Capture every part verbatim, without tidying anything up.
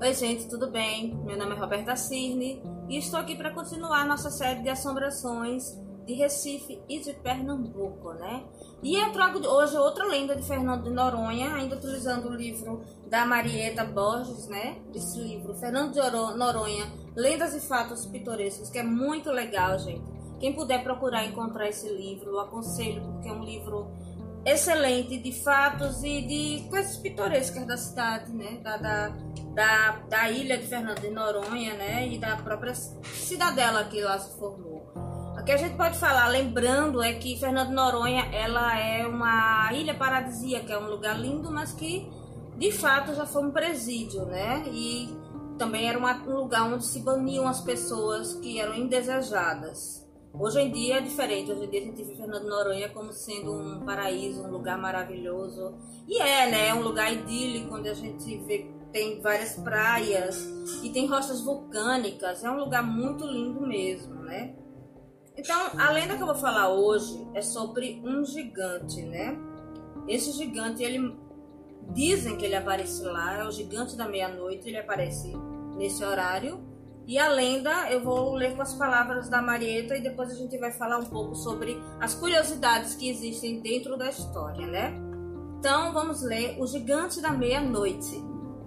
Oi gente, tudo bem? Meu nome é Roberta Cirne e estou aqui para continuar nossa série de assombrações de Recife e de Pernambuco, né? E eu trago hoje outra lenda de Fernando de Noronha, ainda utilizando o livro da Marieta Borges, né? Esse livro, Fernando de Noronha, Lendas e Fatos Pitorescos, que é muito legal, gente. Quem puder procurar encontrar esse livro, eu aconselho, porque é um livro excelente de fatos e de coisas pitorescas da cidade, né? Da, da, da, da ilha de Fernando de Noronha, né? E da própria cidadela que lá se formou. O que a gente pode falar, lembrando, é que Fernando de Noronha, ela é uma ilha paradisíaca, é um lugar lindo, mas que de fato já foi um presídio, né? E também era uma, um lugar onde se baniam as pessoas que eram indesejadas. Hoje em dia é diferente, hoje em dia a gente vê Fernando de Noronha como sendo um paraíso, um lugar maravilhoso. E é, né? É um lugar idílico, onde a gente vê, tem várias praias e tem rochas vulcânicas. É um lugar muito lindo mesmo, né? Então, a lenda que eu vou falar hoje é sobre um gigante, né? Esse gigante, ele dizem que ele aparece lá, é o gigante da meia-noite, ele aparece nesse horário. E a lenda, eu vou ler com as palavras da Marieta e depois a gente vai falar um pouco sobre as curiosidades que existem dentro da história, né? Então, vamos ler O Gigante da Meia-Noite.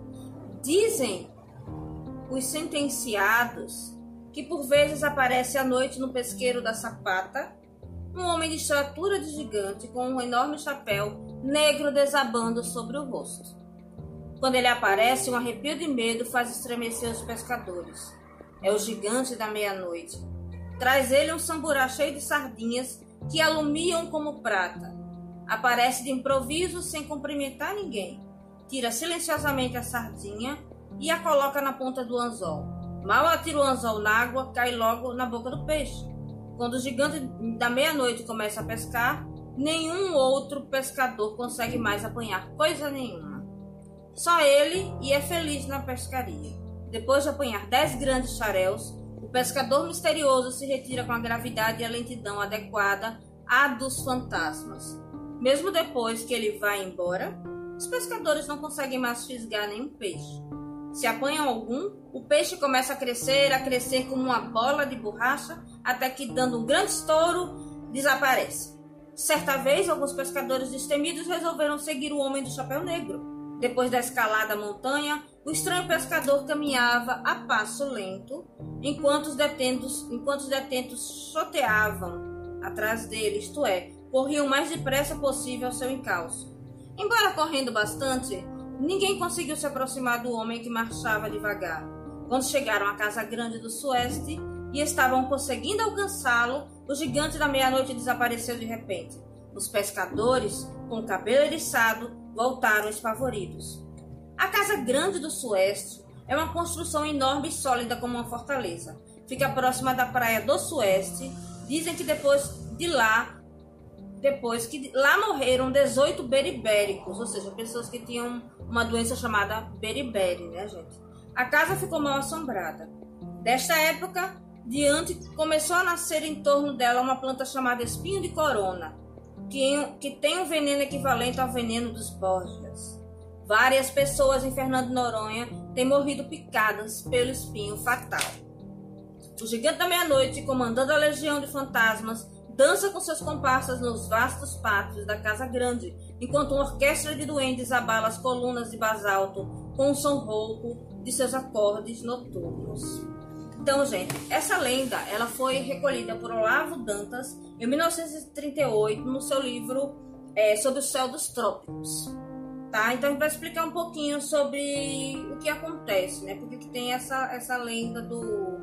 Dizem os sentenciados que por vezes aparece à noite no pesqueiro da Sapata um homem de estatura de gigante com um enorme chapéu negro desabando sobre o rosto. Quando ele aparece, um arrepio de medo faz estremecer os pescadores. É o gigante da meia-noite. Traz ele um samburá cheio de sardinhas que alumiam como prata. Aparece de improviso sem cumprimentar ninguém. Tira silenciosamente a sardinha e a coloca na ponta do anzol. Mal atira o anzol na água, cai logo na boca do peixe. Quando o gigante da meia-noite começa a pescar, nenhum outro pescador consegue mais apanhar coisa nenhuma. Só ele, e é feliz na pescaria. Depois de apanhar dez grandes xaréus, o pescador misterioso se retira com a gravidade e a lentidão adequada à dos fantasmas. Mesmo depois que ele vai embora, os pescadores não conseguem mais fisgar nenhum peixe. Se apanham algum, o peixe começa a crescer, a crescer como uma bola de borracha, até que, dando um grande estouro, desaparece. Certa vez, alguns pescadores destemidos resolveram seguir o homem do chapéu negro. Depois da escalada à montanha, o estranho pescador caminhava a passo lento, enquanto os detentos, enquanto os detentos choteavam atrás dele, isto é, corriam o mais depressa possível ao seu encalço. Embora correndo bastante, ninguém conseguiu se aproximar do homem que marchava devagar. Quando chegaram à casa grande do Sueste e estavam conseguindo alcançá-lo, o gigante da meia-noite desapareceu de repente. Os pescadores, com o cabelo eriçado, voltaram espavoridos. A casa grande do Sueste é uma construção enorme e sólida como uma fortaleza. Fica próxima da praia do Sueste. Dizem que depois de lá, depois que lá morreram dezoito beribéricos, ou seja, pessoas que tinham uma doença chamada beriberi, né, gente? A casa ficou mal assombrada. Desta época diante, começou a nascer em torno dela uma planta chamada espinho de corona, que, que tem um veneno equivalente ao veneno dos Borgias. Várias pessoas em Fernando de Noronha têm morrido picadas pelo espinho fatal. O gigante da meia-noite, comandando a legião de fantasmas, dança com seus comparsas nos vastos pátios da Casa Grande, enquanto uma orquestra de duendes abala as colunas de basalto com o som rouco de seus acordes noturnos. Então, gente, essa lenda ela foi recolhida por Olavo Dantas em mil novecentos e trinta e oito no seu livro é, Sobre o Céu dos Trópicos. Tá? Então, a gente vai explicar um pouquinho sobre o que acontece, né? Porque que tem essa, essa lenda do...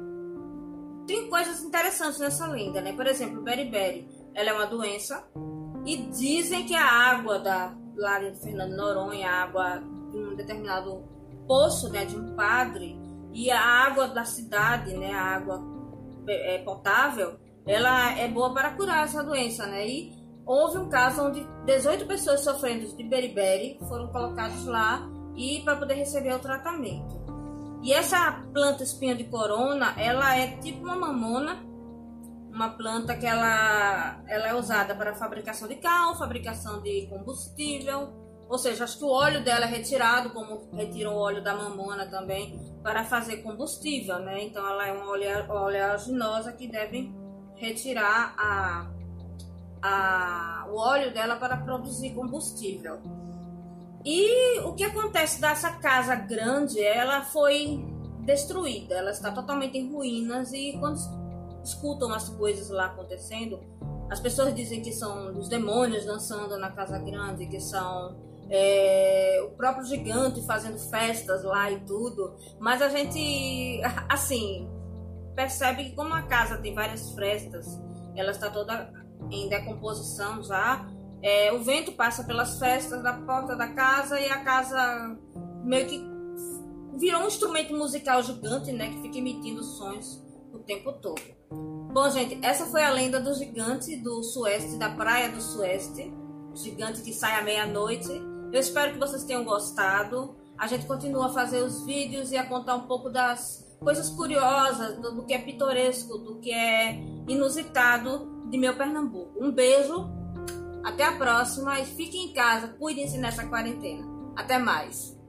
Tem coisas interessantes nessa lenda, né? Por exemplo, o beriberi, ela é uma doença e dizem que a água da, lá de Fernando de Noronha, a água de um determinado poço, né, de um padre, e a água da cidade, né, a água é, potável, ela é boa para curar essa doença, né? E houve um caso onde dezoito pessoas sofrendo de beriberi foram colocadas lá e para poder receber o tratamento. E essa planta espinho de corona, ela é tipo uma mamona, uma planta que ela, ela é usada para fabricação de cal, fabricação de combustível, Ou seja, acho que o óleo dela é retirado, como retiram o óleo da mamona também, para fazer combustível, né? Então ela é uma olea- oleaginosa que deve retirar a, a, o óleo dela para produzir combustível. E o que acontece dessa casa grande, ela foi destruída, ela está totalmente em ruínas, e quando escutam as coisas lá acontecendo, as pessoas dizem que são os demônios dançando na casa grande, que são é, o próprio gigante fazendo festas lá e tudo, mas a gente, assim, percebe que como a casa tem várias frestas, ela está toda em decomposição já, é, o vento passa pelas frestas da porta da casa e a casa meio que virou um instrumento musical gigante, né, que fica emitindo sons o tempo todo. Bom, gente, essa foi a lenda do gigante do Sueste, da Praia do Sueste, o gigante que sai à meia-noite. Eu espero que vocês tenham gostado. A gente continua a fazer os vídeos e a contar um pouco das coisas curiosas, do, do que é pitoresco, do que é inusitado de meu Pernambuco. Um beijo, até a próxima e fiquem em casa, cuidem-se nessa quarentena. Até mais!